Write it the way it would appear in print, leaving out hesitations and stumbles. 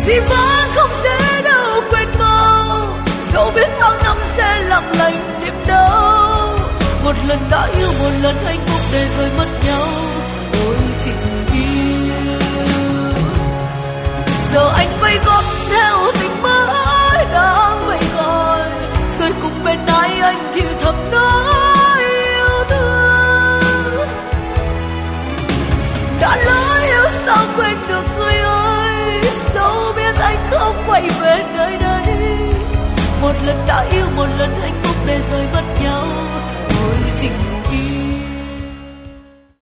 vì vẫn không thể đâu quên mau. Dẫu biết tháng năm sẽ làm lành niềm đau, một lần đã yêu một lần hạnh phúc để rồi mất nhau. Ôi tình yêu, giờ anh vây gót theo tình mới đang vậy gọi. Tôi cùng bên ai anh thì thầm nói yêu thương. Đã lỡ yêu sao quên được người ơi, dẫu biết anh không quay về nơi đây. Một lần đã yêu một lần hạnh phúc để rồi mất